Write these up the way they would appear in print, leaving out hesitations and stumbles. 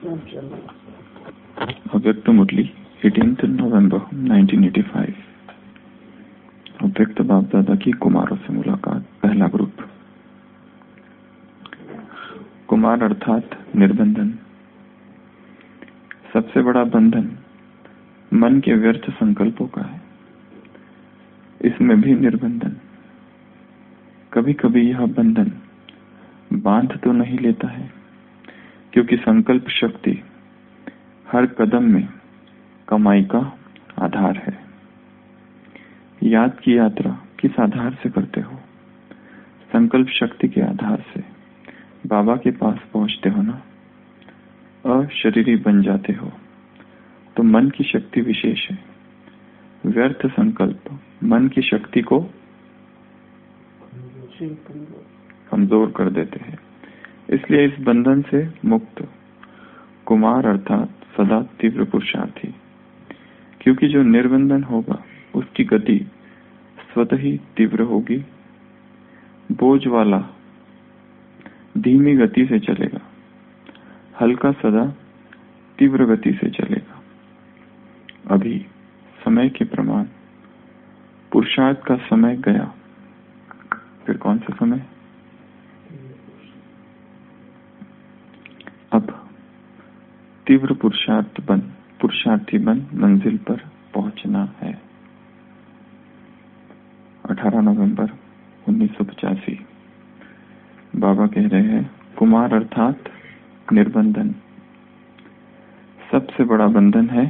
अव्यक्त मुरली 18 नवंबर 1985। अव्यक्त बाप दादा की कुमारों से मुलाकात, पहला ग्रुप। कुमार अर्थात निर्बंधन। सबसे बड़ा बंधन मन के व्यर्थ संकल्पों का है। इसमें भी निर्बंधन। कभी कभी यह बंधन बांध तो नहीं लेता है, क्योंकि संकल्प शक्ति हर कदम में कमाई का आधार है। याद की यात्रा किस आधार से करते हो? संकल्प शक्ति के आधार से। बाबा के पास पहुंचते हो ना, अशरीरी बन जाते हो तो मन की शक्ति विशेष है। व्यर्थ संकल्प मन की शक्ति को कमजोर कर देते हैं। इसलिए इस बंधन से मुक्त कुमार अर्थात सदा तीव्र पुरुषार्थी, क्योंकि जो निर्बंधन होगा उसकी गति स्वतः ही तीव्र होगी। बोझ वाला धीमी गति से चलेगा, हल्का सदा तीव्र गति से चलेगा। अभी समय के प्रमाण पुरुषार्थ का समय गया। फिर कौन सा समय? अब तीव्र पुरुषार्थी बन मंजिल पर पहुंचना है। 18 नवंबर 1985। बाबा कह रहे हैं कुमार अर्थात निर्बंधन। सबसे बड़ा बंधन है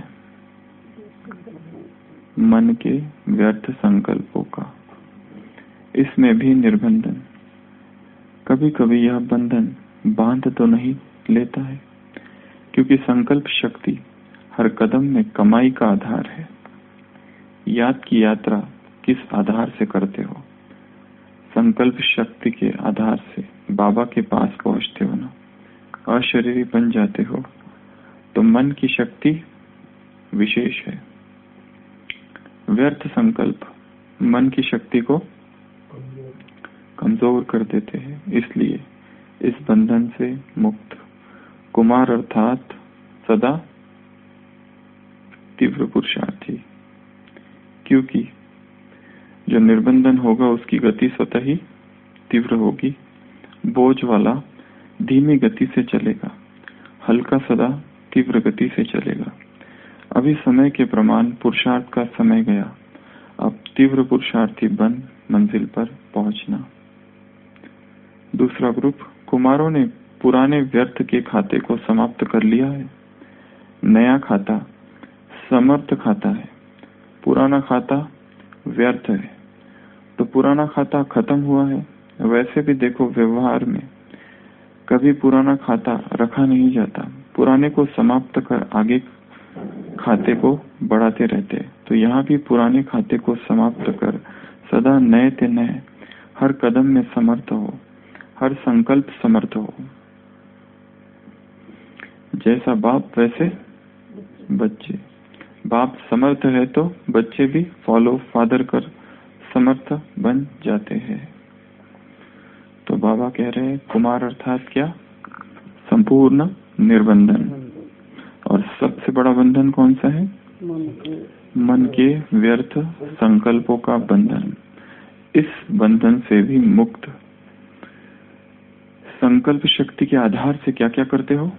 मन के व्यर्थ संकल्पों का। इसमें भी निर्बंधन। कभी कभी यह बंधन बांध तो नहीं लेता है, क्योंकि संकल्प शक्ति हर कदम में कमाई का आधार है। याद की यात्रा किस आधार से करते हो? संकल्प शक्ति के आधार से बाबा के पास पहुंचते हो ना, अशरीरी बन जाते हो तो मन की शक्ति विशेष है। व्यर्थ संकल्प मन की शक्ति को कमजोर कर देते हैं। इसलिए इस बंधन से मुक्त कुमार अर्थात सदा तीव्र पुरुषार्थी, क्योंकि जो निर्बंधन होगा उसकी गति स्वतः ही तीव्र होगी। बोझ वाला धीमी गति से चलेगा, हल्का सदा तीव्र गति से चलेगा। अभी समय के प्रमाण पुरुषार्थ का समय गया। अब तीव्र पुरुषार्थी बन मंजिल पर पहुंचना। दूसरा ग्रुप। कुमारों ने पुराने व्यर्थ के खाते को समाप्त कर लिया है। नया खाता समर्थ खाता है, पुराना खाता व्यर्थ है। तो पुराना खाता खत्म हुआ है। वैसे भी देखो, व्यवहार में कभी पुराना खाता रखा नहीं जाता। पुराने को समाप्त कर आगे खाते को बढ़ाते रहते। तो यहाँ भी पुराने खाते को समाप्त कर सदा नए ते नए हर कदम में समर्थ हो, हर संकल्प समर्थ हो। जैसा बाप वैसे बच्चे। बाप समर्थ है तो बच्चे भी फॉलो फादर कर समर्थ बन जाते हैं। तो बाबा कह रहे हैं कुमार अर्थात क्या? संपूर्ण निर्बंधन। और सबसे बड़ा बंधन कौन सा है? मन के व्यर्थ संकल्पों का बंधन। इस बंधन से भी मुक्त संकल्प शक्ति के आधार से क्या क्या करते हो?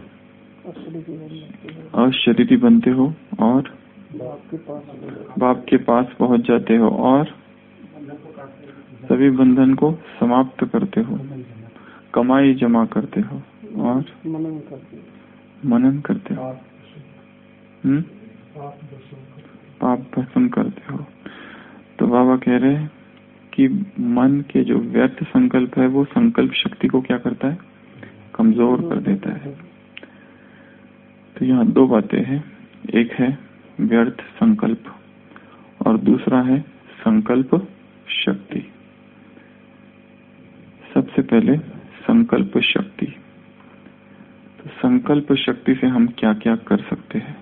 अशरीरी बनते हो और बाप के पास पहुंच जाते हो और सभी बंधन को समाप्त करते हो, कमाई जमा करते हो और मनन करते हो, पाप भस्म करते हो। तो बाबा कह रहे हैं कि मन के जो व्यर्थ संकल्प है वो संकल्प शक्ति को क्या करता है? कमजोर कर देता है। तो यहाँ दो बातें हैं। एक है व्यर्थ संकल्प और दूसरा है संकल्प शक्ति। सबसे पहले संकल्प शक्ति। तो संकल्प शक्ति से हम क्या क्या कर सकते हैं?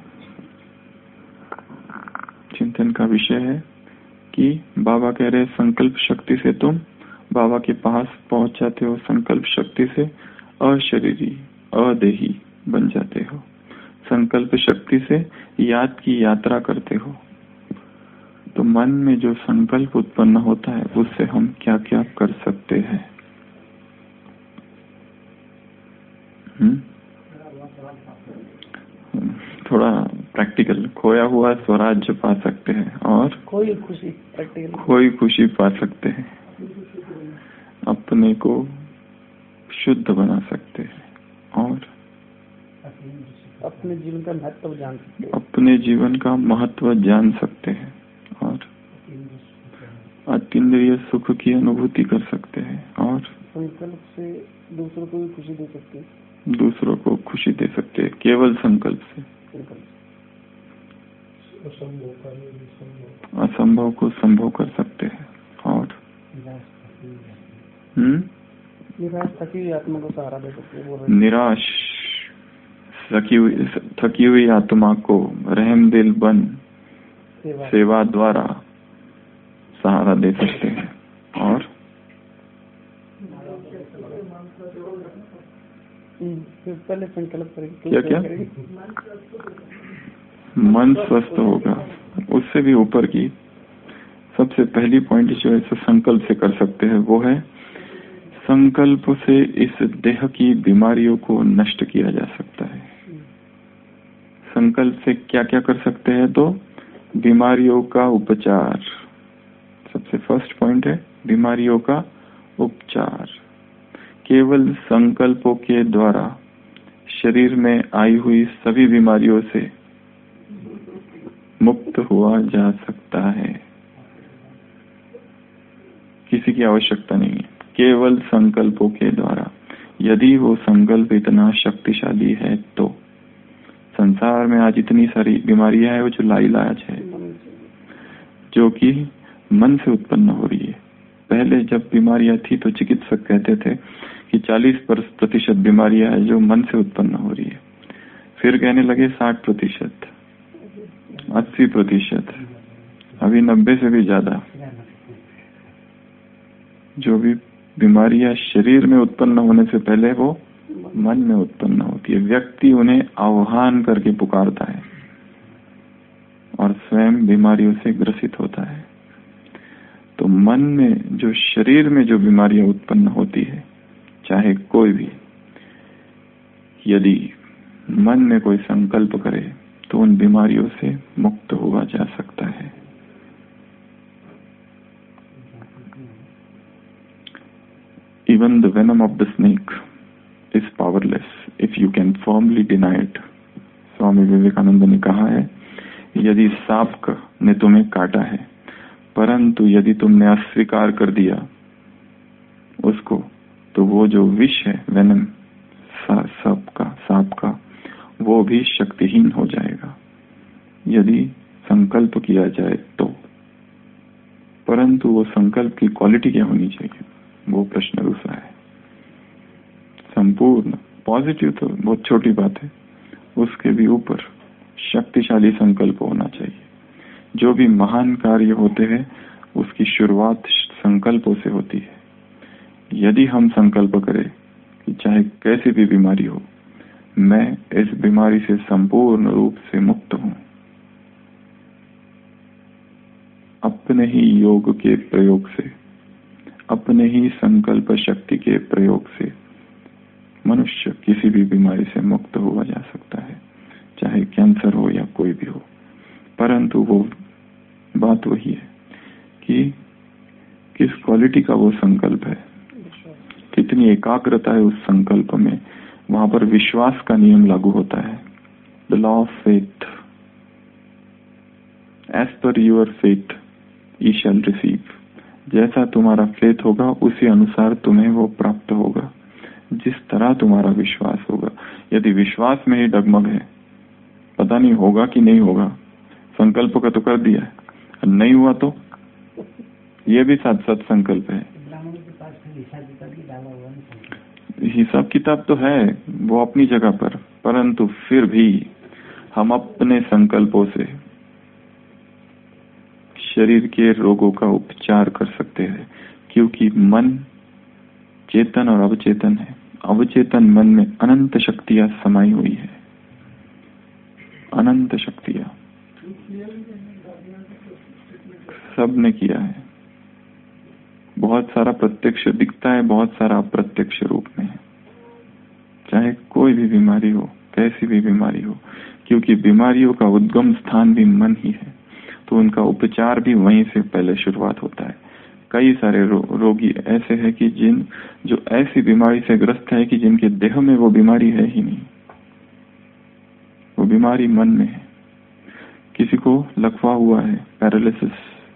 चिंतन का विषय है कि बाबा कह रहे संकल्प शक्ति से तुम बाबा के पास पहुंच जाते हो। संकल्प शक्ति से अशरीरी, अदेही बन जाते हो। संकल्प शक्ति से याद की यात्रा करते हो। तो मन में जो संकल्प उत्पन्न होता है उससे हम क्या क्या कर सकते हैं? थोड़ा प्रैक्टिकल। खोया हुआ स्वराज्य पा सकते हैं और खोई खुशी पा सकते हैं। अपने को शुद्ध बना सकते हैं और अपने जीवन का महत्व जान सकते हैं। अपने जीवन का महत्व जान सकते हैं और अतीन्द्रिय सुख की अनुभूति कर सकते हैं और संकल्प से दूसरों को भी खुशी दे सकते हैं। दूसरों को खुशी दे सकते हैं केवल संकल्प से। असंभव को संभव कर सकते हैं और निराश थकी आत्मा को सहारा दे सकते हैं। निराश थकी हुई आत्मा को रहम दिल बन सेवा द्वारा सहारा दे सकते हैं और पहले संकल्प करेंगे। क्या क्या? मन स्वस्थ होगा। उससे भी ऊपर की सबसे पहली पॉइंट जो है संकल्प से कर सकते हैं वो है संकल्प से इस देह की बीमारियों को नष्ट किया जा सकता है। संकल्प से क्या क्या कर सकते हैं? तो बीमारियों का उपचार। सबसे फर्स्ट पॉइंट है बीमारियों का उपचार। केवल संकल्पों के द्वारा शरीर में आई हुई सभी बीमारियों से मुक्त हुआ जा सकता है। किसी की आवश्यकता नहीं है, केवल संकल्पों के द्वारा। यदि वो संकल्प इतना शक्तिशाली है तो संसार में आज इतनी सारी बीमारियां हैं वो जो लाइलाज है, जो कि मन से उत्पन्न हो रही है। पहले जब बीमारियां थी तो चिकित्सक कहते थे कि 40% बीमारियां है जो मन से उत्पन्न हो रही है। फिर कहने लगे 60%, 80%, अभी 90 से भी ज्यादा। जो भी बीमारियां शरीर में उत्पन्न होने से पहले वो मन में उत्पन्न होती है। व्यक्ति उन्हें आह्वान करके पुकारता है और स्वयं बीमारियों से ग्रसित होता है। तो मन में जो शरीर में जो बीमारियां उत्पन्न होती है, चाहे कोई भी, यदि मन में कोई संकल्प करे तो उन बीमारियों से मुक्त हुआ जा सकता है। Even the venom of the snake is powerless if you can firmly deny it. Swami Vivekananda ने कहा है, यदि सांप ने तुम्हें काटा है, परंतु यदि तुमने अस्वीकार कर दिया उसको, तो वो जो विष है, वेनम सांप का, वो भी शक्तिहीन हो जाएगा यदि संकल्प किया जाए तो। परंतु वो संकल्प की क्वालिटी क्या होनी चाहिए, वो प्रश्न दूसरा है। संपूर्ण पॉजिटिव तो बहुत छोटी बात है, उसके भी ऊपर शक्तिशाली संकल्प होना चाहिए। जो भी महान कार्य होते हैं उसकी शुरुआत संकल्पों से होती है। यदि हम संकल्प करें कि चाहे कैसी भी बीमारी हो, मैं इस बीमारी से संपूर्ण रूप से मुक्त हूं, अपने ही योग के प्रयोग से, अपने ही संकल्प शक्ति के प्रयोग से मनुष्य किसी भी बीमारी से मुक्त हुआ जा सकता है, चाहे कैंसर हो या कोई भी हो। परंतु वो बात वही है कि किस क्वालिटी का वो संकल्प है, कितनी एकाग्रता है उस संकल्प में। वहां पर विश्वास का नियम लागू होता है, the law of faith. As per your faith you shall receive. जैसा तुम्हारा फेथ होगा उसी अनुसार तुम्हें वो प्राप्त होगा, जिस तरह तुम्हारा विश्वास होगा। यदि विश्वास में ही डगमग है, पता नहीं होगा कि नहीं होगा, संकल्प का तो कर दिया है, नहीं हुआ तो ये भी साथ साथ संकल्प है। हिसाब किताब तो है वो अपनी जगह पर, परंतु फिर भी हम अपने संकल्पों से शरीर के रोगों का उपचार कर सकते हैं, क्योंकि मन चेतन और अवचेतन है अवचेतन मन में अनंत शक्तियां समाई हुई है, अनंत शक्तियां। सब ने किया है। बहुत सारा प्रत्यक्ष दिखता है, बहुत सारा अप्रत्यक्ष रूप में है। चाहे कोई भी बीमारी हो, कैसी भी बीमारी हो, क्योंकि बीमारियों का उद्गम स्थान भी मन ही है, तो उनका उपचार भी वहीं से पहले शुरुआत होता है। कई सारे रोगी ऐसे हैं कि जो ऐसी बीमारी से ग्रस्त है कि जिनके देह में वो बीमारी है ही नहीं, वो बीमारी मन में है। किसी को लकवा हुआ है, पैरालिसिस,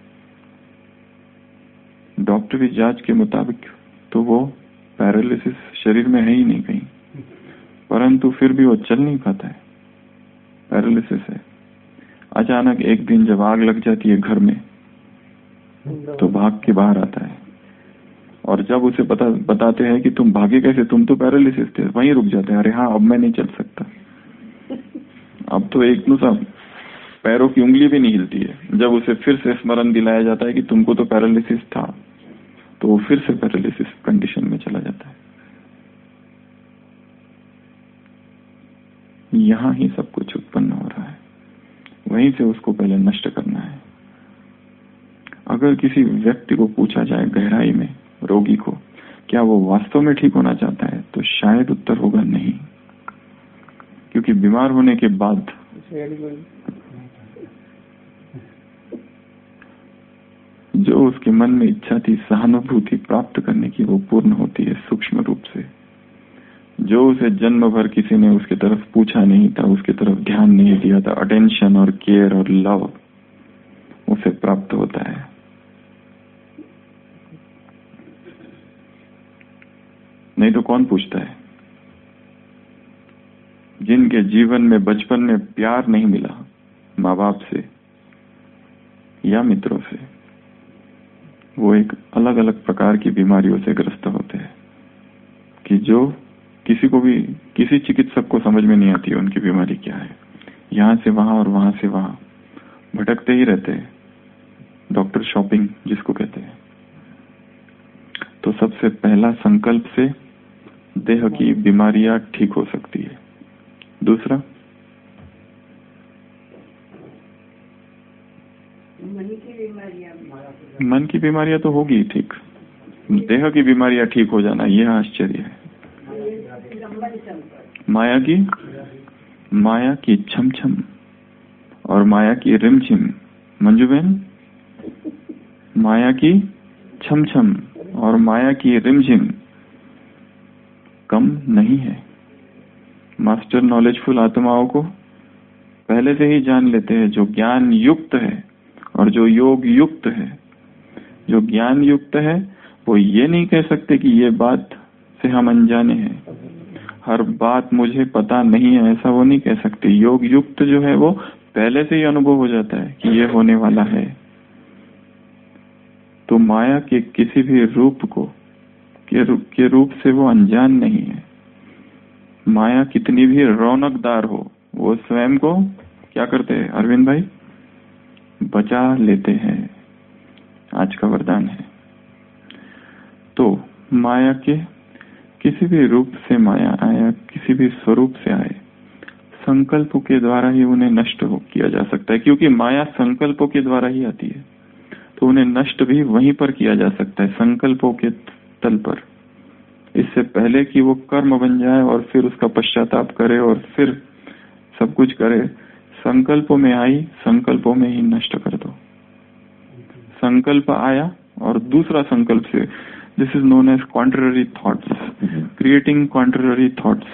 डॉक्टरी जांच के मुताबिक तो वो पैरालिसिस शरीर में है ही नहीं कहीं, परंतु फिर भी वो चल नहीं पाता है, पैरालिसिस है। अचानक एक दिन जब आग लग जाती है घर में, तो भाग के बाहर आता है, और जब उसे बताते हैं कि तुम भागे कैसे, तुम तो पैरालिसिस थे, वहीं रुक जाते हैं। अरे हाँ, अब मैं नहीं चल सकता, अब तो एक नुसा पैरों की उंगली भी नहीं हिलती है। जब उसे फिर से स्मरण दिलाया जाता है कि तुमको तो पैरालिसिस था, तो वो फिर से पैरालिसिस कंडीशन में चला जाता है। यहाँ ही सब कुछ उत्पन्न हो रहा है, वहीं से उसको पहले नष्ट करना है। अगर किसी व्यक्ति को पूछा जाए गहराई में, रोगी को, क्या वो वास्तव में ठीक होना चाहता है, तो शायद उत्तर होगा नहीं, क्योंकि बीमार होने के बाद जो उसके मन में इच्छा थी सहानुभूति प्राप्त करने की, वो पूर्ण होती है सूक्ष्म रूप से। जो उसे जन्म भर किसी ने उसके तरफ पूछा नहीं था, उसके तरफ ध्यान नहीं दिया था, अटेंशन और केयर और लव, उसे प्राप्त होता है। नहीं तो कौन पूछता है? जिनके जीवन में बचपन में प्यार नहीं मिला माँ बाप से या मित्रों से, वो एक अलग अलग प्रकार की बीमारियों से ग्रस्त होते हैं, कि जो किसी को भी, किसी चिकित्सक को समझ में नहीं आती है उनकी बीमारी क्या है। यहाँ से वहां और वहां से वहां भटकते ही रहते हैं, डॉक्टर शॉपिंग जिसको कहते हैं। तो सबसे पहला संकल्प से देह की बीमारियां ठीक हो सकती है। दूसरा, मन की बीमारियां तो होगी ठीक, देह की बीमारियां ठीक हो जाना यह आश्चर्य है। माया की छम छम और माया की रिमझिम, मंजू बहन, माया की छम छम और माया की रिमझिम कम नहीं है। मास्टर नॉलेजफुल आत्माओं को पहले से ही जान लेते हैं, जो ज्ञान युक्त है और जो योग युक्त है। जो ज्ञान युक्त है वो ये नहीं कह सकते कि ये बात से हम अनजाने हैं, हर बात मुझे पता नहीं है, ऐसा वो नहीं कह सकते। योग युक्त जो है वो पहले से ही अनुभव हो जाता है कि ये होने वाला है। तो माया के किसी भी रूप को के रूप से वो अनजान नहीं है। माया कितनी भी रौनकदार हो, वो स्वयं को क्या करते हैं अरविंद भाई? बचा लेते हैं। आज का वरदान है। तो माया के किसी भी रूप से माया आया, किसी भी स्वरूप से आए, संकल्पों के द्वारा ही उन्हें नष्ट किया जा सकता है, क्योंकि माया संकल्पों के द्वारा ही आती है। तो उन्हें नष्ट भी वहीं पर किया जा सकता है, संकल्पों के तल पर। इससे पहले कि वो कर्म बन जाए और फिर उसका पश्चाताप करे और फिर सब कुछ करे, संकल्पों में आई, संकल्पों में ही नष्ट कर दो। संकल्प आया और दूसरा संकल्प से, this is known as contrary thoughts, creating contrary thoughts.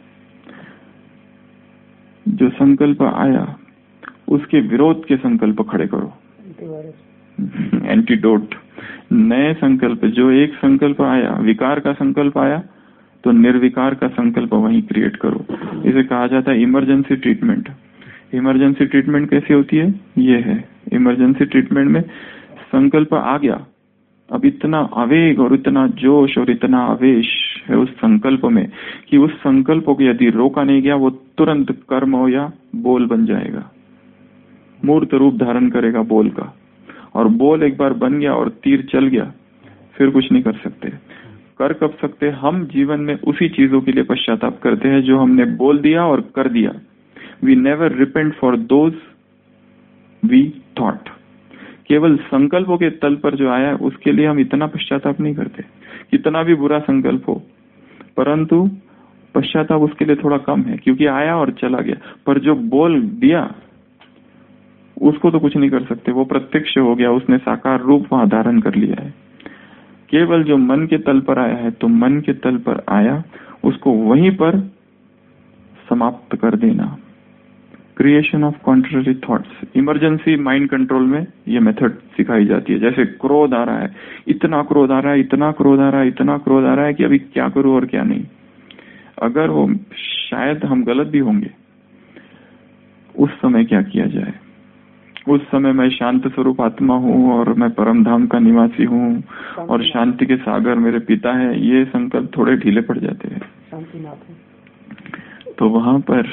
जो संकल्प आया उसके विरोध के संकल्प खड़े करो, एंटीडोट। नए संकल्प, जो एक संकल्प आया, विकार का संकल्प आया, तो निर्विकार का संकल्प वहीं क्रिएट करो। इसे कहा जाता है इमरजेंसी ट्रीटमेंट। इमरजेंसी ट्रीटमेंट कैसी होती है? ये है इमरजेंसी ट्रीटमेंट में संकल्प आ गया, अब इतना आवेग और इतना जोश और इतना आवेश है उस संकल्प में कि उस संकल्प को यदि रोका नहीं गया, वो तुरंत कर्म हो या बोल बन जाएगा, मूर्त रूप धारण करेगा बोल का। और बोल एक बार बन गया और तीर चल गया, फिर कुछ नहीं कर सकते। कर कब सकते, हम जीवन में उसी चीजों के लिए पश्चाताप करते हैं जो हमने बोल दिया और कर दिया। We never repent for those we thought. केवल संकल्पों के तल पर जो आया उसके लिए हम इतना पश्चाताप नहीं करते, कितना भी बुरा संकल्प हो, परंतु पश्चाताप उसके लिए थोड़ा कम है क्योंकि आया और चला गया। पर जो बोल दिया उसको तो कुछ नहीं कर सकते, वो प्रत्यक्ष हो गया, उसने साकार रूप वहां धारण कर लिया है। केवल जो मन के तल पर आया है, तो मन के तल पर आया उसको वहीं पर समाप्त कर देना। Creation of contrary thoughts, emergency mind control में ये मेथड सिखाई जाती है। जैसे क्रोध आ रहा है, इतना क्रोध आ रहा है, इतना क्रोध आ रहा है, इतना क्रोध आ रहा है कि अभी क्या करूं और क्या नहीं। अगर वो शायद हम गलत भी होंगे, उस समय क्या किया जाए? उस समय मैं शांत स्वरूप आत्मा हूँ और मैं परम धाम का निवासी हूँ और शांति के सागर मेरे पिता है, ये संकल्प थोड़े ढीले पड़ जाते हैं। तो वहां पर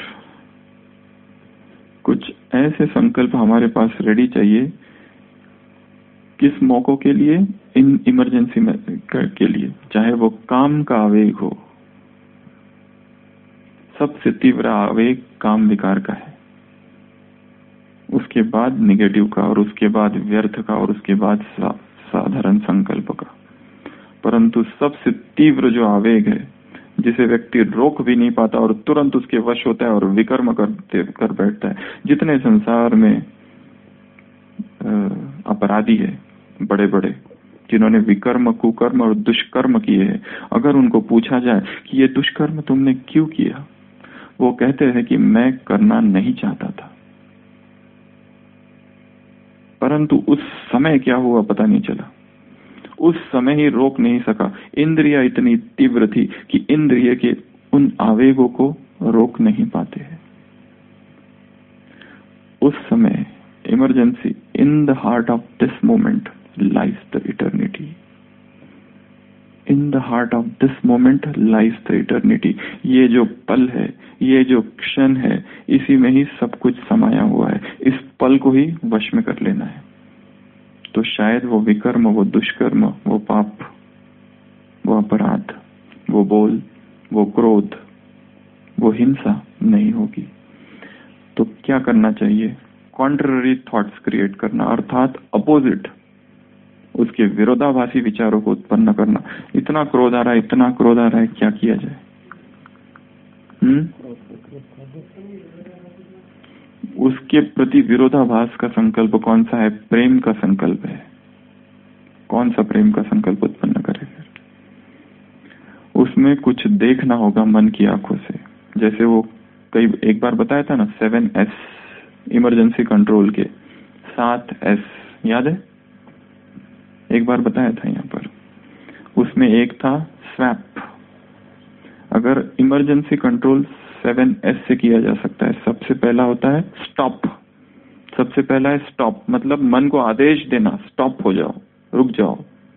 कुछ ऐसे संकल्प हमारे पास रेडी चाहिए। किस मौकों के लिए? इन इमरजेंसी में के लिए, चाहे वो काम का आवेग हो। सबसे तीव्र आवेग काम विकार का है, उसके बाद निगेटिव का, और उसके बाद व्यर्थ का, और उसके बाद साधारण संकल्प का। परंतु सबसे तीव्र जो आवेग है, जिसे व्यक्ति रोक भी नहीं पाता और तुरंत उसके वश होता है और विकर्म कर बैठता है। जितने संसार में अपराधी है बड़े बड़े, जिन्होंने विकर्म, कुकर्म और दुष्कर्म किए हैं, अगर उनको पूछा जाए कि ये दुष्कर्म तुमने क्यों किया, वो कहते हैं कि मैं करना नहीं चाहता था, परंतु उस समय क्या हुआ पता नहीं चला, उस समय ही रोक नहीं सका। इंद्रिया इतनी तीव्र थी कि इंद्रिय के उन आवेगों को रोक नहीं पाते हैं। उस समय emergency, in the heart of this moment lies the eternity. In the heart of this moment lies the eternity. ये जो पल है, ये जो क्षण है, इसी में ही सब कुछ समाया हुआ है। इस पल को ही वश में कर लेना है, तो शायद वो विकर्म, वो दुष्कर्म, वो पाप, वो अपराध, वो बोल, वो क्रोध, वो हिंसा नहीं होगी। तो क्या करना चाहिए? कॉन्ट्ररी थॉट्स क्रिएट करना, अर्थात अपोजिट, उसके विरोधाभासी विचारों को उत्पन्न करना। इतना क्रोध आ रहा है, इतना क्रोध आ रहा है, क्या किया जाए? उसके प्रति विरोधाभास का संकल्प कौन सा है? प्रेम का संकल्प है। कौन सा प्रेम का संकल्प उत्पन्न करे? उसमें कुछ देखना होगा मन की आंखों से। जैसे वो एक बार बताया था ना, 7S इमरजेंसी कंट्रोल के 7S, याद है? एक बार बताया था यहाँ पर। उसमें एक था स्वैप। अगर इमरजेंसी कंट्रोल 7S से किया जा सकता है, सबसे पहला होता है स्टॉप। सबसे पहला है स्टॉप, मतलब मन को आदेश देना, स्टॉप हो जाओ, रुक जाओ।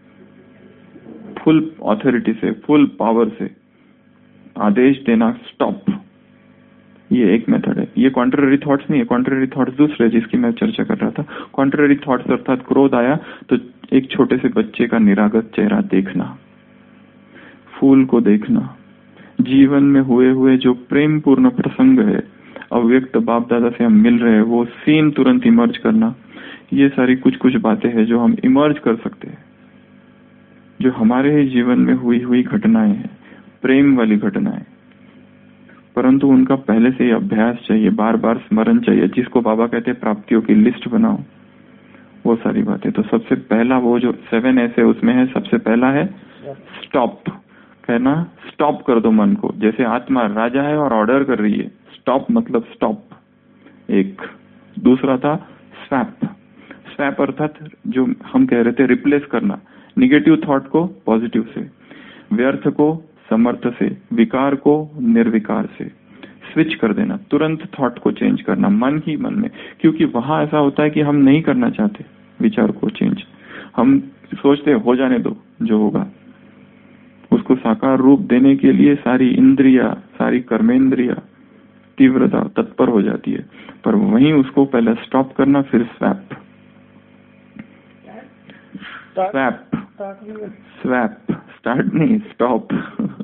फुल ऑथोरिटी से, फुल पावर से आदेश देना, स्टॉप। ये एक मेथड है। ये कॉन्ट्ररी थॉट्स नहीं है, कॉन्ट्ररी थॉट्स दूसरे जिसकी मैं चर्चा कर रहा था। कॉन्ट्ररी थॉट्स अर्थात क्रोध आया तो एक छोटे से बच्चे का निरागत चेहरा देखना, फूल को देखना, जीवन में हुए जो प्रेम पूर्ण प्रसंग है, अव्यक्त बाप दादा से हम मिल रहे हैं, वो सीन तुरंत इमर्ज करना। ये सारी कुछ बातें हैं जो हम इमर्ज कर सकते हैं, जो हमारे ही जीवन में हुई घटनाएं हैं, प्रेम वाली घटनाएं। परंतु उनका पहले से ही अभ्यास चाहिए, बार बार स्मरण चाहिए, जिसको बाबा कहते हैं प्राप्तियों की लिस्ट बनाओ, वो सारी बातें। तो सबसे पहला वो जो 7S है उसमें है, सबसे पहला है स्टॉप। कहना स्टॉप कर दो मन को, जैसे आत्मा राजा है और ऑर्डर कर रही है। स्टॉप मतलब स्टॉप। एक दूसरा था स्वैप। स्वैप अर्थात जो हम कह रहे थे रिप्लेस करना, निगेटिव थॉट को पॉजिटिव से, व्यर्थ को समर्थ से, विकार को निर्विकार से स्विच कर देना। तुरंत थॉट को चेंज करना मन ही मन में, क्योंकि वहां ऐसा होता है कि हम नहीं करना चाहते विचार को चेंज। हम सोचते हो जाने दो, जो होगा उसको साकार रूप देने के लिए सारी इंद्रिया, सारी कर्मेंद्रिया तीव्रता तत्पर हो जाती है। पर वहीं उसको पहले स्टॉप करना, फिर स्वैप। स्वैप स्वैप स्टार्ट नहीं, stop.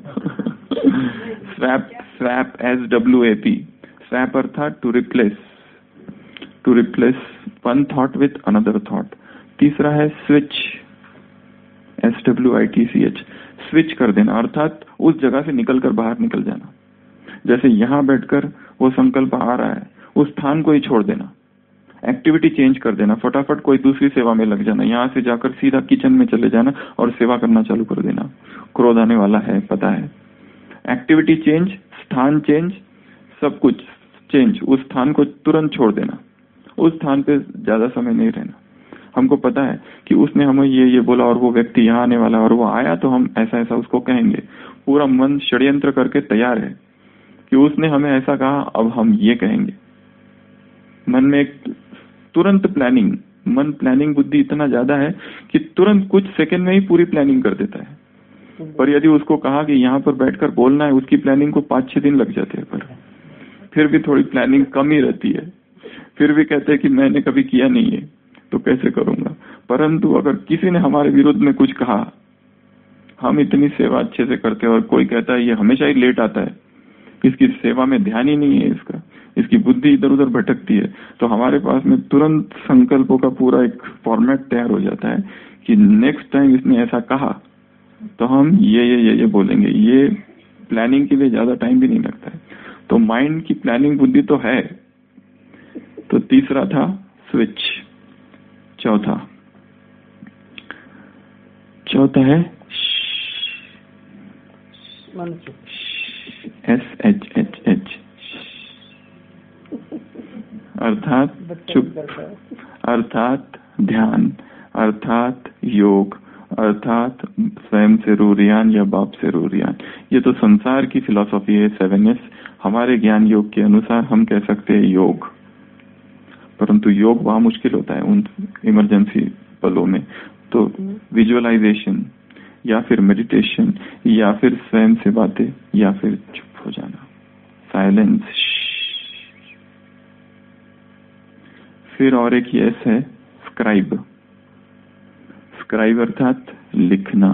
Swap, swap, SWAP, swap अर्थात to replace one thought with another thought. तीसरा है स्विच, SWITCH, स्विच कर देना अर्थात उस जगह से निकलकर बाहर निकल जाना। जैसे यहाँ बैठकर वो संकल्प आ रहा है, उस स्थान को ही छोड़ देना, एक्टिविटी चेंज कर देना, फटाफट कोई दूसरी सेवा में लग जाना, यहाँ से जाकर सीधा किचन में चले जाना और सेवा करना चालू कर देना। क्रोध आने वाला है, पता है, एक्टिविटी चेंज, स्थान चेंज, सब कुछ चेंज, उस स्थान को तुरंत छोड़ देना, उस स्थान पे ज्यादा समय नहीं रहना। हमको पता है कि उसने हमें ये बोला और वो व्यक्ति यहाँ आने वाला और वो आया तो हम ऐसा ऐसा उसको कहेंगे। पूरा मन षड्यंत्र करके तैयार है कि उसने हमें ऐसा कहा, अब हम ये कहेंगे। मन में एक तुरंत प्लानिंग, मन प्लानिंग बुद्धि इतना ज्यादा है कि तुरंत कुछ सेकंड में ही पूरी प्लानिंग कर देता है। पर यदि उसको कहा कि यहाँ पर बैठकर बोलना है, उसकी प्लानिंग को 5-6 दिन लग जाते हैं, पर फिर भी थोड़ी प्लानिंग कम ही रहती है। फिर भी कहते हैं कि मैंने कभी किया नहीं है तो कैसे करूंगा। परंतु अगर किसी ने हमारे विरुद्ध में कुछ कहा, हम इतनी सेवा अच्छे से करते हैं और कोई कहता है ये हमेशा ही लेट आता है, इसकी सेवा में ध्यान ही नहीं है, इसकी बुद्धि इधर उधर भटकती है, तो हमारे पास में तुरंत संकल्पों का पूरा एक फॉर्मेट तैयार हो जाता है कि नेक्स्ट टाइम इसने ऐसा कहा तो हम ये बोलेंगे। ये प्लानिंग के लिए ज्यादा टाइम भी नहीं लगता है। तो माइंड की प्लानिंग बुद्धि तो है। तो तीसरा था स्विच। चौथा है SHHH, अर्थात चुप, अर्थात ध्यान, अर्थात योग, अर्थात स्वयं से रूरियान या बाप से रूरियान। ये तो संसार की फिलॉसफी है 7S। हमारे ज्ञान योग के अनुसार हम कह सकते हैं योग, परंतु योग वहां मुश्किल होता है उन इमरजेंसी पलों में। तो विजुअलाइजेशन या फिर मेडिटेशन या फिर स्वयं से बातें या फिर चुप हो जाना, साइलेंस। फिर और एक यस है स्क्राइब। स्क्राइब अर्थात लिखना।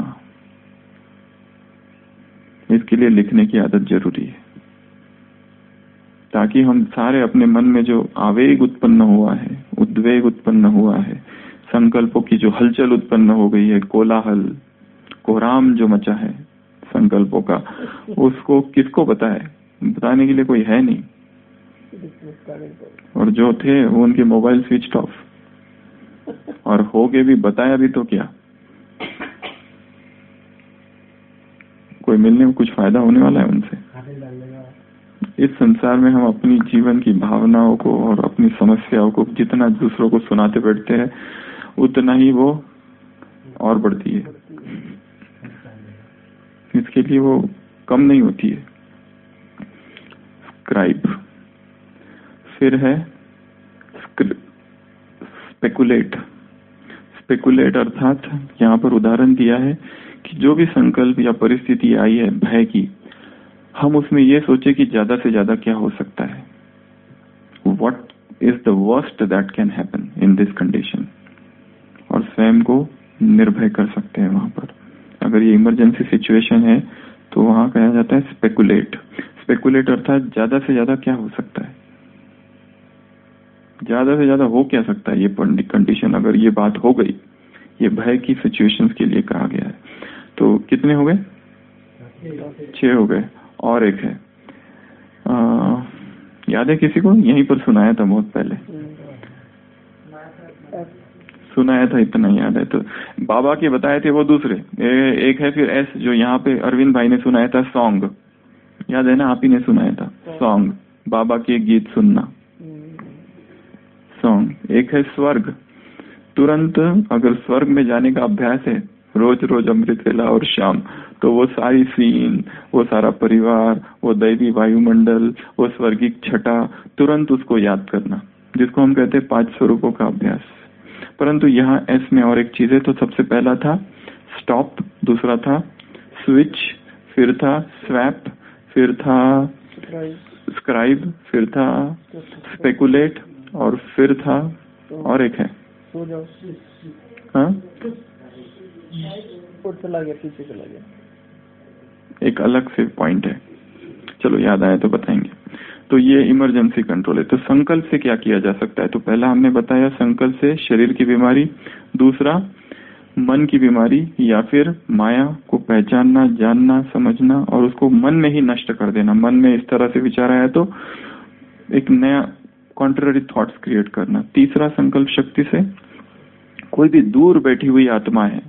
इसके लिए लिखने की आदत जरूरी है ताकि हम सारे अपने मन में जो आवेग उत्पन्न हुआ है, उद्वेग उत्पन्न हुआ है, संकल्पों की जो हलचल उत्पन्न हो गई है, कोलाहल, कोहराम जो मचा है संकल्पों का, उसको किसको बताए? बताने के लिए कोई है नहीं। और जो थे वो उनके मोबाइल स्विच ऑफ, और हो गए भी, बताया भी तो क्या, कोई मिलने में कुछ फायदा होने वाला है उनसे? इस संसार में हम अपनी जीवन की भावनाओं को और अपनी समस्याओं को जितना दूसरों को सुनाते बैठते हैं उतना ही वो और बढ़ती है, इसके लिए वो कम नहीं होती है। स्क्राइब। फिर है स्पेकुलेट। स्पेकुलेट अर्थात यहाँ पर उदाहरण दिया है कि जो भी संकल्प या परिस्थिति आई है भय की, हम उसमें ये सोचे कि ज्यादा से ज्यादा क्या हो सकता है, what is the worst that can happen in this condition, और स्वयं को निर्भय कर सकते हैं वहां पर। अगर ये इमरजेंसी सिचुएशन है तो वहां कहा जाता है स्पेकुलेट। स्पेकुलेट अर्थात ज्यादा से ज्यादा क्या हो सकता है, ज्यादा से ज्यादा हो क्या सकता है ये कंडीशन। अगर ये बात हो गई, ये भय की सिचुएशंस के लिए कहा गया है। तो कितने हो गए? 6 हो गए। और एक है, याद है किसी को? यहीं पर सुनाया था बहुत पहले, सुनाया था, इतना याद है। तो बाबा के बताए थे वो दूसरे। एक है फिर एस, जो यहाँ पे अरविंद भाई ने सुनाया था, सॉन्ग। याद है ना, आप ही ने सुनाया था सॉन्ग, बाबा के गीत सुनना, सॉन्ग। एक है स्वर्ग। तुरंत अगर स्वर्ग में जाने का अभ्यास है, रोज रोज अमृत वेला और शाम, तो वो सारी सीन, वो सारा परिवार, वो दैवी वायुमंडल, वो स्वर्गिक छटा, तुरंत उसको याद करना, जिसको हम कहते हैं 5 स्वरूपों का अभ्यास। परंतु यहाँ एस में और एक चीज है। तो सबसे पहला था स्टॉप, दूसरा था स्विच, फिर था स्वैप, फिर था स्क्राइब, फिर था स्पेकुलेट, और फिर था और एक है, हाँ स्पॉट चला गया, पीछे चला गया, एक अलग से पॉइंट है, चलो याद आया तो बताएंगे। तो ये इमरजेंसी कंट्रोल है। तो संकल्प से क्या किया जा सकता है? तो पहला हमने बताया संकल्प से शरीर की बीमारी, दूसरा मन की बीमारी या फिर माया को पहचानना, जानना, समझना और उसको मन में ही नष्ट कर देना। मन में इस तरह से विचार आया तो एक नया कॉन्ट्ररी थॉट्स क्रिएट करना। तीसरा संकल्प शक्ति से कोई भी दूर बैठी हुई आत्मा है,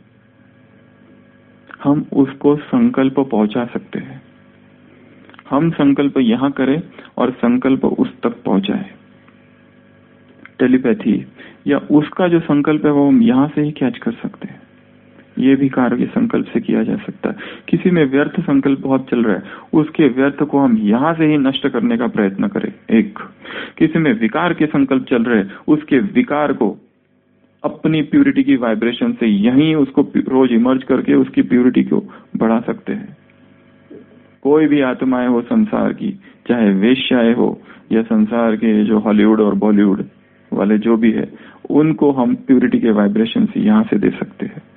हम उसको संकल्प पहुंचा सकते हैं। हम संकल्प यहाँ करें और संकल्प उस तक पहुंचाए। टेलीपैथी या उसका जो संकल्प है वो हम यहाँ से ही कैच कर सकते हैं। ये भी कार्य संकल्प से किया जा सकता है। किसी में व्यर्थ संकल्प बहुत चल रहा है, उसके व्यर्थ को हम यहाँ से ही नष्ट करने का प्रयत्न करें। एक किसी में विकार के संकल्प चल रहे हैं, उसके विकार को अपनी प्यूरिटी की वाइब्रेशन से यहीं उसको रोज इमर्ज करके उसकी प्यूरिटी को बढ़ा सकते हैं। कोई भी आत्माएं हो संसार की, चाहे वेश्याएं हो या संसार के जो हॉलीवुड और बॉलीवुड वाले जो भी है, उनको हम प्यूरिटी के वाइब्रेशन से यहाँ से दे सकते हैं।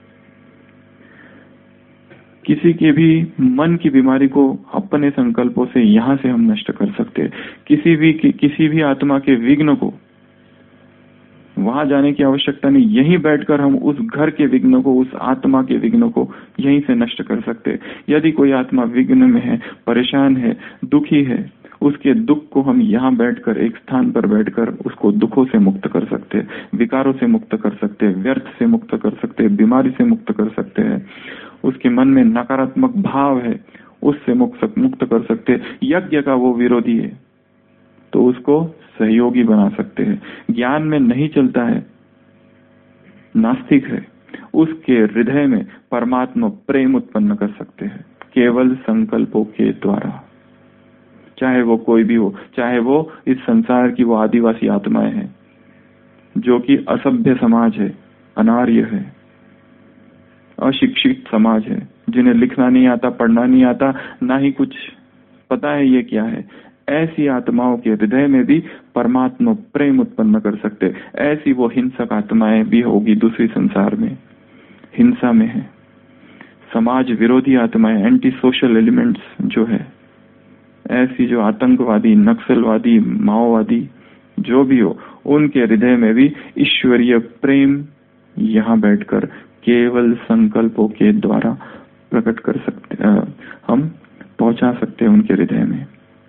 किसी के भी मन की बीमारी को अपने संकल्पों से यहाँ से हम नष्ट कर सकते हैं। किसी भी आत्मा के विघ्न को वहां जाने की आवश्यकता नहीं, यहीं बैठकर हम उस घर के विघ्न को, उस आत्मा के विघ्न को यहीं से नष्ट कर सकते हैं। यदि कोई आत्मा विघ्न में है, परेशान है, दुखी है, उसके दुख को हम यहाँ बैठकर, एक स्थान पर बैठकर उसको दुखों से मुक्त कर सकते हैं, विकारों से मुक्त कर सकते हैं, व्यर्थ से मुक्त कर सकते हैं, बीमारी से मुक्त कर सकते हैं। उसके मन में नकारात्मक भाव है, उससे मुक्त कर सकते हैं। यज्ञ का वो विरोधी है तो उसको सहयोगी बना सकते हैं। ज्ञान में नहीं चलता है, नास्तिक है, उसके हृदय में परमात्मा प्रेम उत्पन्न कर सकते हैं केवल संकल्पों के द्वारा। चाहे वो कोई भी हो, चाहे वो इस संसार की वो आदिवासी आत्माएं हैं जो कि असभ्य समाज है, अनार्य है, अशिक्षित समाज है, जिन्हें लिखना नहीं आता, पढ़ना नहीं आता, ना ही कुछ पता है ये क्या है, ऐसी आत्माओं के हृदय में भी परमात्मा प्रेम उत्पन्न कर सकते। ऐसी वो हिंसक आत्माएं भी होगी दूसरी संसार में, हिंसा में है, समाज विरोधी आत्माएं, एंटी सोशल एलिमेंट्स जो है, ऐसी जो आतंकवादी, नक्सलवादी, माओवादी जो भी हो, उनके हृदय में भी ईश्वरीय प्रेम यहाँ बैठकर केवल संकल्पों के द्वारा प्रकट कर सकते, हम पहुंचा सकते हैं उनके हृदय में।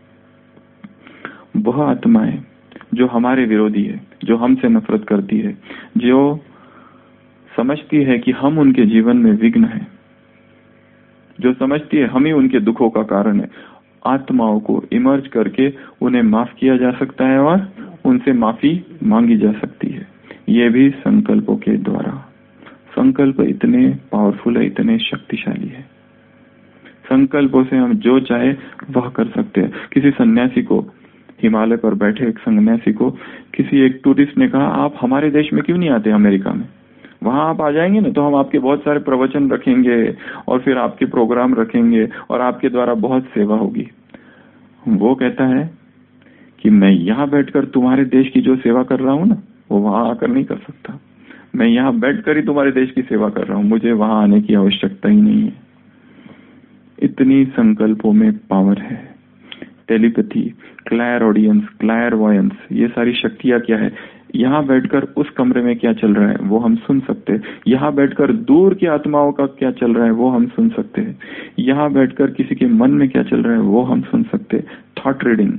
वह आत्माएं जो हमारे विरोधी है, जो हमसे नफरत करती है, जो समझती है कि हम उनके जीवन में विघ्न है, जो समझती है हम ही उनके दुखों का कारण है, आत्माओं को इमर्ज करके उन्हें माफ किया जा सकता है और उनसे माफी मांगी जा सकती है। ये भी संकल्पों के द्वारा। संकल्प इतने पावरफुल है, इतने शक्तिशाली है। संकल्पों से हम जो चाहे वह कर सकते हैं। किसी सन्यासी को, हिमालय पर बैठे एक सन्यासी को किसी एक टूरिस्ट ने कहा, आप हमारे देश में क्यों नहीं आते अमेरिका में? वहां आप आ जाएंगे ना तो हम आपके बहुत सारे प्रवचन रखेंगे और फिर आपके प्रोग्राम रखेंगे और आपके द्वारा बहुत सेवा होगी। वो कहता है कि मैं यहाँ बैठकर तुम्हारे देश की जो सेवा कर रहा हूँ ना, वो वहां आकर नहीं कर सकता। मैं यहाँ बैठकर ही तुम्हारे देश की सेवा कर रहा हूँ, मुझे वहां आने की आवश्यकता ही नहीं है। इतनी संकल्पों में पावर है। Telepathy, clairaudience, clairvoyance, ये सारी शक्तियां क्या है? यहाँ बैठकर उस कमरे में क्या चल रहा है वो हम सुन सकते हैं। यहाँ बैठकर दूर की आत्माओं का क्या चल रहा है वो हम सुन सकते हैं। यहाँ बैठकर किसी के मन में क्या चल रहा है वो हम सुन सकते हैं। थॉट रीडिंग,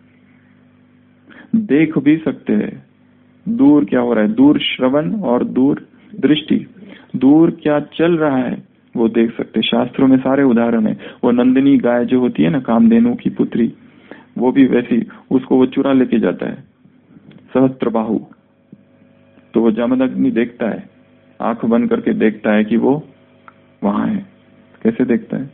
देख भी सकते हैं दूर क्या हो रहा है, दूर श्रवण और दूर दृष्टि, दूर क्या चल रहा है वो देख सकते। शास्त्रों में सारे उदाहरण है। वो नंदिनी गाय जो होती है ना, कामधेनु की पुत्री, वो भी वैसी, उसको वो चुरा लेके जाता है सहस्त्रबाहु, तो वो जमदग्नि देखता है, आंख बंद करके देखता है कि वो वहां है। कैसे देखता है?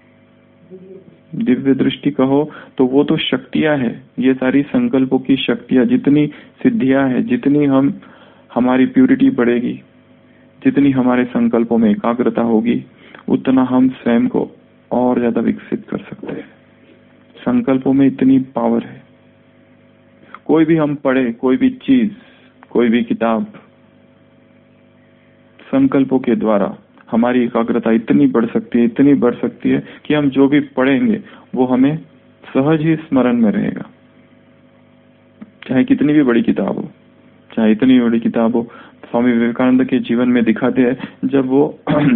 दिव्य दृष्टि कहो तो वो तो शक्तियां है। ये सारी संकल्पों की शक्तियां, जितनी सिद्धियां है, जितनी हमारी प्यूरिटी बढ़ेगी, जितनी हमारे संकल्पों में एकाग्रता होगी, उतना हम स्वयं को और ज्यादा विकसित कर सकते हैं। संकल्पों में इतनी पावर है। कोई भी हम पढ़े, कोई भी चीज, कोई भी किताब, संकल्पों के द्वारा हमारी एकाग्रता इतनी बढ़ सकती है, इतनी बढ़ सकती है कि हम जो भी पढ़ेंगे वो हमें सहज ही स्मरण में रहेगा, चाहे कितनी भी बड़ी किताब हो, चाहे इतनी बड़ी किताब हो। स्वामी विवेकानंद के जीवन में दिखाते हैं, जब वो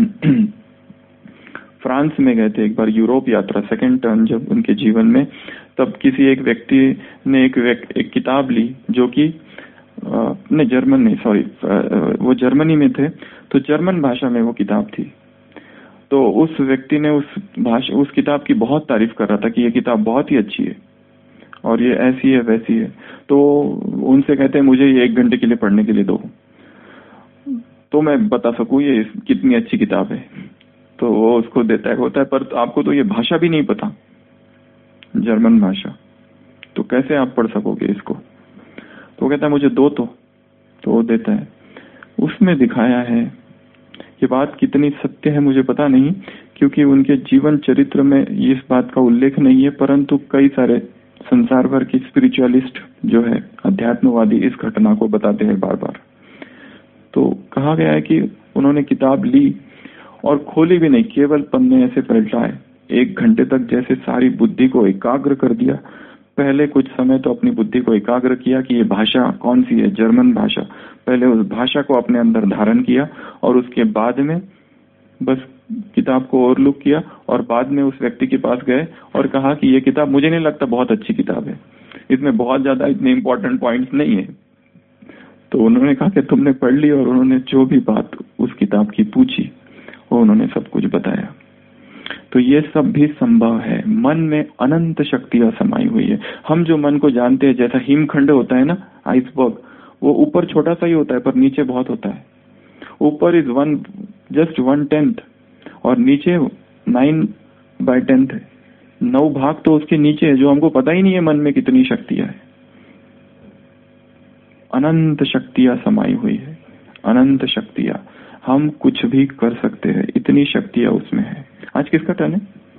फ्रांस में गए थे एक बार, यूरोप यात्रा, सेकेंड टर्न जब उनके जीवन में, तब किसी एक व्यक्ति ने एक किताब ली जो कि नहीं, जर्मन नहीं, सॉरी, वो जर्मनी में थे, तो जर्मन भाषा में वो किताब थी। तो उस व्यक्ति ने उस किताब की बहुत तारीफ कर रहा था कि ये किताब बहुत ही अच्छी है और ये ऐसी है वैसी है। तो उनसे कहते हैं मुझे ये 1 घंटे के लिए पढ़ने के लिए दो, तो मैं बता सकूं ये कितनी अच्छी किताब है। तो वो उसको देता है, होता है, पर आपको तो ये भाषा भी नहीं पता, जर्मन भाषा, तो कैसे आप पढ़ सकोगे इसको? तो कहता है मुझे दो, तो वो देता है। उसमें दिखाया है, ये बात कितनी सत्य है मुझे पता नहीं, क्योंकि उनके जीवन चरित्र में इस बात का उल्लेख नहीं है, परंतु कई सारे संसार भर के स्पिरिचुअलिस्ट जो है, अध्यात्मवादी, इस घटना को बताते हैं बार बार। तो कहा गया है कि उन्होंने किताब ली और खोली भी नहीं, केवल पन्ने ऐसे पलटाए, 1 घंटे तक जैसे सारी बुद्धि को एकाग्र कर दिया। पहले कुछ समय तो अपनी बुद्धि को एकाग्र किया कि ये भाषा कौन सी है, जर्मन भाषा, पहले उस भाषा को अपने अंदर धारण किया, और उसके बाद में बस किताब को ओवरलुक किया, और बाद में उस व्यक्ति के पास गए और कहा कि ये किताब मुझे नहीं लगता बहुत अच्छी किताब है, इसमें बहुत ज्यादा इतने इंपॉर्टेंट पॉइंट्स नहीं है। तो उन्होंने कहा कि तुमने पढ़ ली, और उन्होंने जो भी बात उस किताब की पूछी वो उन्होंने सब कुछ बताया। तो ये सब भी संभव है, मन में अनंत शक्तियां समाई हुई है। हम जो मन को जानते हैं, जैसा हिमखंड होता है ना, आइसबर्ग, वो ऊपर छोटा सा ही होता है पर नीचे बहुत होता है। ऊपर इज जस्ट 1/10 और नीचे 9/10 है, 9 भाग तो उसके नीचे है, जो हमको पता ही नहीं है मन में कितनी शक्तियां है। अनंत शक्तियां समाई हुई है, अनंत शक्तियां, हम कुछ भी कर सकते हैं, इतनी शक्तियां उसमें है। आज किसका टर्न है?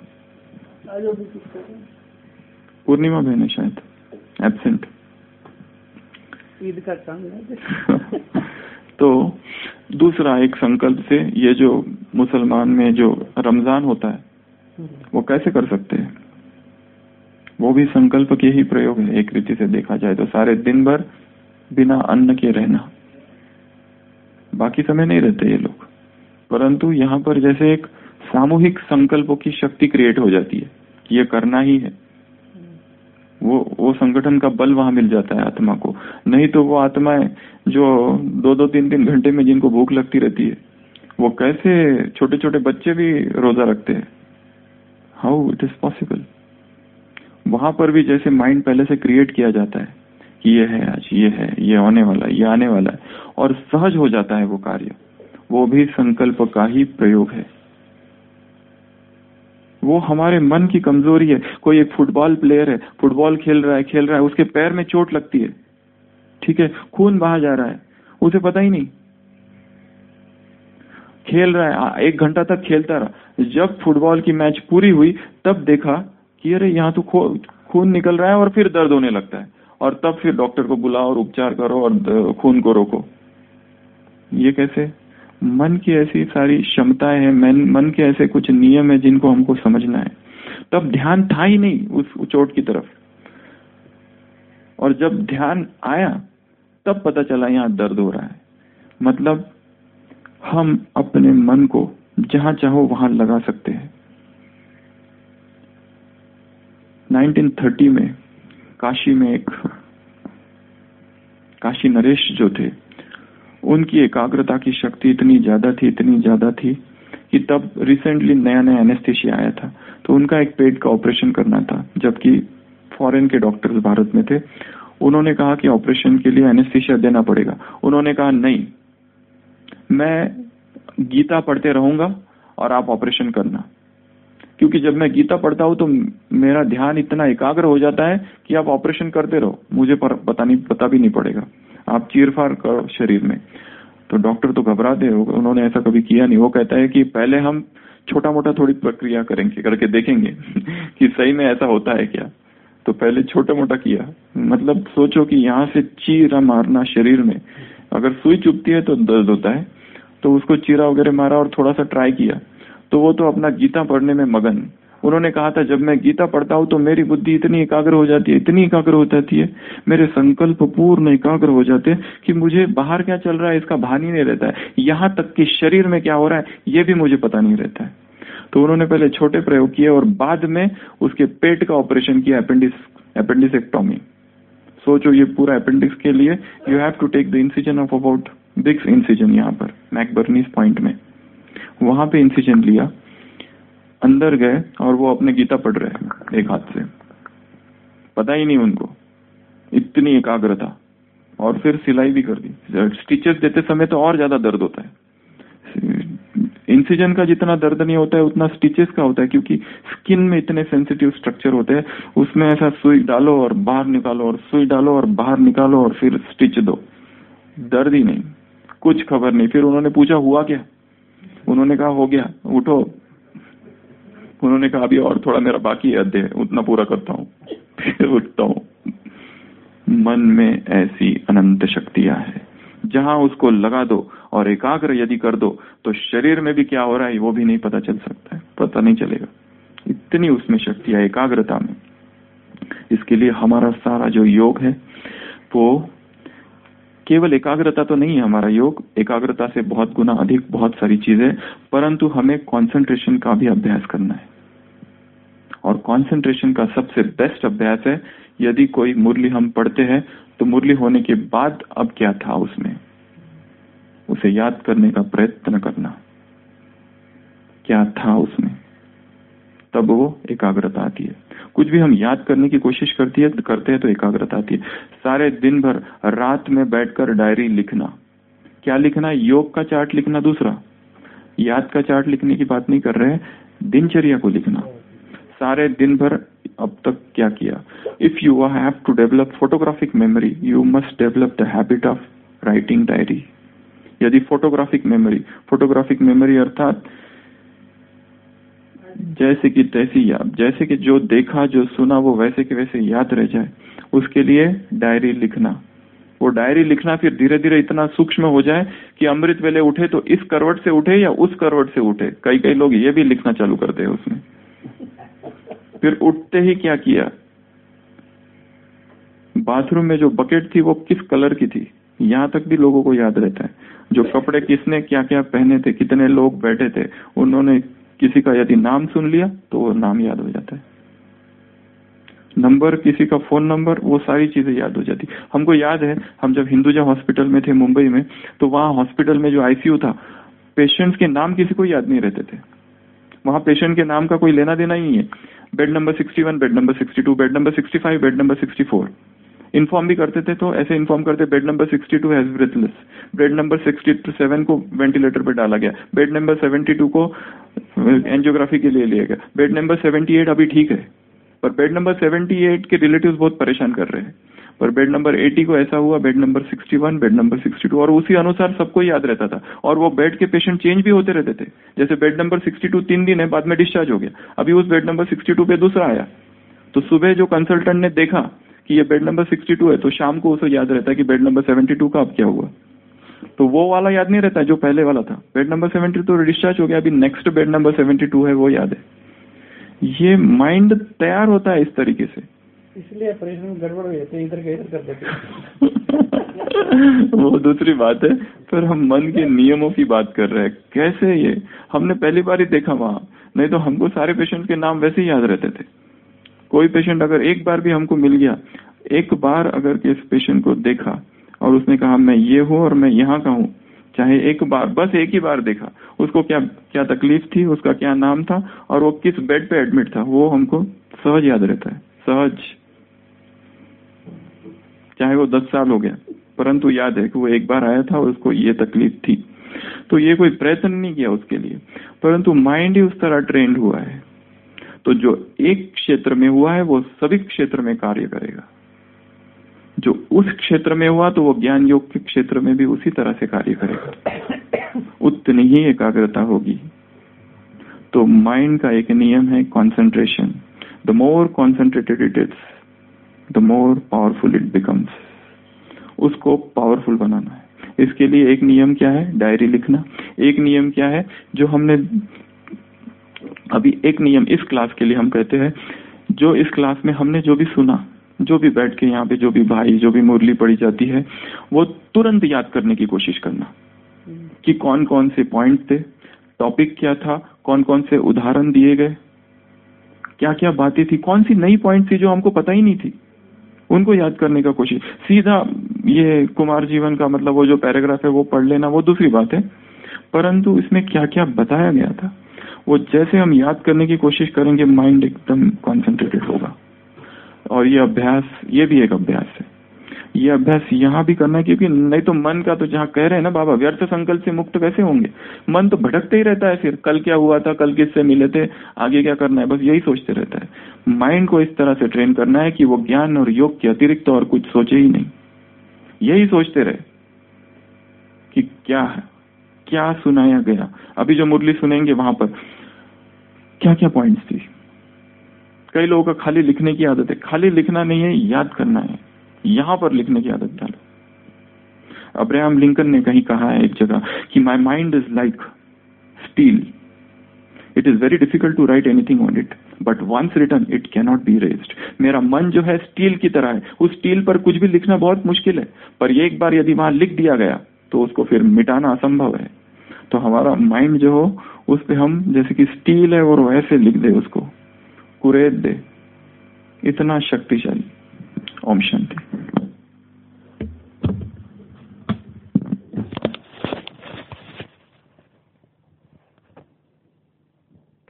पूर्णिमा बहन है शायद, एब्सेंट। ईद का टर्न। तो दूसरा एक संकल्प से, ये जो मुसलमान में जो रमजान होता है वो कैसे कर सकते हैं? वो भी संकल्प के ही प्रयोग है एक रीति से देखा जाए तो। सारे दिन भर बिना अन्न के रहना, बाकी समय नहीं रहते ये लोग, परंतु यहाँ पर जैसे एक सामूहिक संकल्पों की शक्ति क्रिएट हो जाती है कि ये करना ही है। वो संगठन का बल वहां मिल जाता है आत्मा को। नहीं तो वो आत्माएं जो 2-2, 3-3 घंटे में जिनको भूख लगती रहती है, वो कैसे, छोटे छोटे बच्चे भी रोजा रखते हैं, हाउ इट इज पॉसिबल? वहां पर भी जैसे माइंड पहले से क्रिएट किया जाता है कि ये है आज, ये है, ये होने वाला है, ये आने वाला है, और सहज हो जाता है वो कार्य। वो भी संकल्प का ही प्रयोग है। वो हमारे मन की कमजोरी है। कोई एक फुटबॉल प्लेयर है, फुटबॉल खेल रहा है, उसके पैर में चोट लगती है, ठीक है, खून बहा जा रहा है, उसे पता ही नहीं, खेल रहा है, 1 घंटा तक खेलता रहा। जब फुटबॉल की मैच पूरी हुई तब देखा कि अरे यहाँ तो खून निकल रहा है, और फिर दर्द होने लगता है, और तब फिर डॉक्टर को बुलाओ और उपचार करो और खून को रोको। ये कैसे? मन की ऐसी सारी क्षमताएं हैं, मन के ऐसे कुछ नियम है जिनको हमको समझना है। तब ध्यान था ही नहीं उस चोट की तरफ, और जब ध्यान आया तब पता चला यहाँ दर्द हो रहा है। मतलब हम अपने मन को जहां चाहो वहां लगा सकते हैं। 1930 में काशी में एक काशी नरेश जो थे, उनकी एकाग्रता की शक्ति इतनी ज्यादा थी कि तब रिसेंटली नया एनेस्थीसिया आया था, तो उनका एक पेट का ऑपरेशन करना था, जबकि फॉरेन के डॉक्टर्स भारत में थे। उन्होंने कहा कि ऑपरेशन के लिए एनेस्थीसिया देना पड़ेगा। उन्होंने कहा नहीं, मैं गीता पढ़ते रहूंगा और आप ऑपरेशन करना, क्योंकि जब मैं गीता पढ़ता हूं तो मेरा ध्यान इतना एकाग्र हो जाता है कि आप ऑपरेशन करते रहो, मुझे पता भी नहीं पड़ेगा, आप चीरफाड़ करो शरीर में। तो डॉक्टर तो घबराते हो, उन्होंने ऐसा कभी किया नहीं। वो कहता है कि पहले हम छोटा मोटा थोड़ी प्रक्रिया करके देखेंगे कि सही में ऐसा होता है क्या। तो पहले छोटा मोटा किया, मतलब सोचो कि यहाँ से चीरा मारना शरीर में, अगर सुई चुभती है तो दर्द होता है, तो उसको चीरा वगैरह मारा और थोड़ा सा ट्राई किया, तो वो तो अपना गीता पढ़ने में मगन। उन्होंने कहा था जब मैं गीता पढ़ता हूँ तो मेरी बुद्धि इतनी एकाग्र हो जाती है, इतनी एकाग्र हो जाती है, मेरे संकल्प पूर्ण एकाग्र हो जाते हैं कि मुझे बाहर क्या चल रहा है इसका भान ही नहीं रहता है, यहाँ तक कि शरीर में क्या हो रहा है ये भी मुझे पता नहीं रहता है। तो उन्होंने पहले छोटे प्रयोग किए और बाद में उसके पेट का ऑपरेशन किया, अपेंडिसेक्टोमी। सोचो ये पूरा अपेंडिक्स के लिए you have to take the incision of about big incision, यहाँ पर मैकबर्नीज पॉइंट में, वहां पे इंसिजन लिया, अंदर गए और वो अपने गीता पढ़ रहे हैं एक हाथ से, पता ही नहीं उनको, इतनी एकाग्रता। और फिर सिलाई भी कर दी। स्टिचेस देते समय तो और ज्यादा दर्द होता है, इंसिजन का जितना दर्द नहीं होता है उतना स्टिचेस का होता है, क्योंकि स्किन में इतने सेंसिटिव स्ट्रक्चर होते हैं, उसमें ऐसा सुई डालो और बाहर निकालो और सुई डालो और बाहर निकालो और फिर स्टिच दो, दर्द ही नहीं, कुछ खबर नहीं। फिर उन्होंने पूछा हुआ क्या, उन्होंने कहा हो गया, उठो। उन्होंने कहा अभी और थोड़ा मेरा बाकी है अध्याय, उतना पूरा करता हूँ, फिर उठता हूँ। मन में ऐसी अनंत शक्तियां हैं, जहां उसको लगा दो और एकाग्र यदि कर दो तो शरीर में भी क्या हो रहा है वो भी नहीं पता चल सकता है, पता नहीं चलेगा, इतनी उसमें शक्ति है एकाग्रता में। इसके लिए हमारा सारा जो योग है वो केवल एकाग्रता तो नहीं है, हमारा योग एकाग्रता से बहुत गुना अधिक बहुत सारी चीजें, परंतु हमें कंसंट्रेशन का भी अभ्यास करना है। और कंसंट्रेशन का सबसे बेस्ट अभ्यास है, यदि कोई मुरली हम पढ़ते हैं तो मुरली होने के बाद अब क्या था उसमें, उसे याद करने का प्रयत्न करना, क्या था उसमें, तब वो एकाग्रता आती है। कुछ भी हम याद करने की कोशिश करते हैं तो एकाग्रता आती है। सारे दिन भर रात में बैठकर डायरी लिखना, क्या लिखना, योग का चार्ट लिखना दूसरा, याद का चार्ट लिखने की बात नहीं कर रहे हैं, दिनचर्या को लिखना, सारे दिन भर अब तक क्या किया। If you have to develop photographic memory you must develop the habit of writing diary. यदि फोटोग्राफिक मेमोरी अर्थात जैसे कि तैसी याद, जैसे कि जो देखा जो सुना वो वैसे के वैसे याद रह जाए, उसके लिए डायरी लिखना। वो डायरी लिखना फिर धीरे धीरे इतना सूक्ष्म हो जाए कि अमृत वेले उठे तो इस करवट से उठे या उस करवट से उठे, कई लोग ये भी लिखना चालू करते हैं उसमें। फिर उठते ही क्या किया, बाथरूम में जो बकेट थी वो किस कलर की थी, यहाँ तक भी लोगों को याद रहता है। जो कपड़े किसने क्या क्या पहने थे, कितने लोग बैठे थे, उन्होंने किसी का यदि नाम सुन लिया तो वो नाम याद हो जाता है, नंबर, किसी का फोन नंबर, वो सारी चीजें याद हो जाती। हमको याद है हम जब हिंदुजा हॉस्पिटल में थे मुंबई में, तो वहाँ हॉस्पिटल में जो आईसीयू था, पेशेंट्स के नाम किसी को याद नहीं रहते थे। वहाँ पेशेंट के नाम का कोई लेना देना ही है। Bed number 61, bed number 62, bed number 65, bed number 64 inform भी करते थे, तो ऐसे इन्फॉर्म करते bed number 62 has breathless, bed number 67 को वेंटिलेटर पे डाला गया, बेड नंबर 72 को एंजियोग्राफी के लिए लिया गया, बेड नंबर 78 अभी ठीक है, पर बेड नंबर 78 के रिलेटिव्स बहुत परेशान कर रहे हैं, पर बेड नंबर 80 को ऐसा हुआ, बेड नंबर 61, बेड नंबर 62, और उसी अनुसार सबको याद रहता था। और वो बेड के पेशेंट चेंज भी होते रहते थे, जैसे बेड नंबर 62 3 दिन है, बाद में डिस्चार्ज हो गया, अभी उस बेड नंबर 62 पे दूसरा आया, तो सुबह जो कंसल्टेंट ने देखा कि ये बेड नंबर 62 है, तो शाम को उसे याद रहता है कि बेड नंबर 72 का अब क्या हुआ। तो वो वाला याद नहीं रहता जो पहले वाला था, बेड नंबर 72 तो डिस्चार्ज हो गया, अभी नेक्स्ट बेड नंबर 72 है वो याद है। ये माइंड तैयार होता है इस तरीके से, इसलिए ऑपरेशन में गड़बड़ हो जाती है, इधर का इधर कर देते वो दूसरी बात है, पर हम मन के नियमों की बात कर रहे हैं। कैसे, ये हमने पहली बार ही देखा वहां, नहीं तो हमको सारे पेशेंट के नाम वैसे ही याद रहते थे। कोई पेशेंट अगर एक बार भी हमको मिल गया, एक बार अगर किस पेशेंट को देखा और उसने कहा मैं ये हूँ और मैं यहाँ का हूँ, चाहे एक बार, बस एक ही बार देखा, उसको क्या क्या तकलीफ थी, उसका क्या नाम था और वो किस बेड पे एडमिट था, वो हमको सहज याद रहता है, सहज, चाहे वो 10 साल हो गया, परंतु याद है कि वो एक बार आया था और उसको ये तकलीफ थी। तो ये कोई प्रयत्न नहीं किया उसके लिए, परंतु माइंड ही उस तरह ट्रेंड हुआ है। तो जो एक क्षेत्र में हुआ है वो सभी क्षेत्र में कार्य करेगा, जो उस क्षेत्र में हुआ तो वो ज्ञान योग के क्षेत्र में भी उसी तरह से कार्य करेगा, उतनी ही एकाग्रता होगी। तो माइंड का एक नियम है concentration, the more concentrated it is the more powerful it becomes. उसको पावरफुल बनाना है। इसके लिए एक नियम क्या है? डायरी लिखना। एक नियम क्या है जो हमने अभी, एक नियम इस क्लास के लिए हम कहते हैं, जो इस क्लास में हमने जो भी सुना, जो भी बैठ के यहाँ पे जो भी भाई जो भी मुरली पढ़ी जाती है, वो तुरंत याद करने की कोशिश करना कि कौन कौन से पॉइंट थे, टॉपिक क्या था, कौन कौन से उदाहरण दिए गए, क्या क्या बातें थी, कौन सी नई पॉइंट थी जो हमको पता ही नहीं थी, उनको याद करने का कोशिश। सीधा ये कुमार जीवन का मतलब वो जो पैराग्राफ है वो पढ़ लेना वो दूसरी बात है, परंतु इसमें क्या क्या बताया गया था वो जैसे हम याद करने की कोशिश करेंगे, माइंड एकदम कॉन्सेंट्रेटेड होगा। और ये अभ्यास, ये भी एक अभ्यास है। ये अभ्यास यहाँ भी करना है, क्योंकि नहीं तो मन का तो जहाँ कह रहे हैं ना बाबा, व्यर्थ संकल्प से मुक्त कैसे होंगे? मन तो भटकते ही रहता है, फिर कल क्या हुआ था, कल किससे मिले थे, आगे क्या करना है, बस यही सोचते रहता है। माइंड को इस तरह से ट्रेन करना है कि वो ज्ञान और योग के अतिरिक्त और कुछ सोचे ही नहीं, यही सोचते रहे कि क्या है, क्या सुनाया गया। अभी जो मुरली सुनेंगे वहां पर क्या क्या पॉइंट्स थी। कई लोगों का खाली लिखने की आदत है, खाली लिखना नहीं है, याद करना है, यहां पर लिखने की आदत डालो। अब्राहम लिंकन ने कहीं कहा है एक जगह कि my mind is like steel, it is very difficult to write anything on it, but once written it can not be erased. मेरा मन जो है स्टील की तरह है, उस स्टील पर कुछ भी लिखना बहुत मुश्किल है, पर एक बार यदि वहां लिख दिया गया तो उसको फिर मिटाना असंभव है। तो हमारा माइंड जो हो उस पे हम जैसे कि स्टील है और वैसे लिख दे, उसको कुरेद दे, इतना शक्तिशाली। ओम शांति।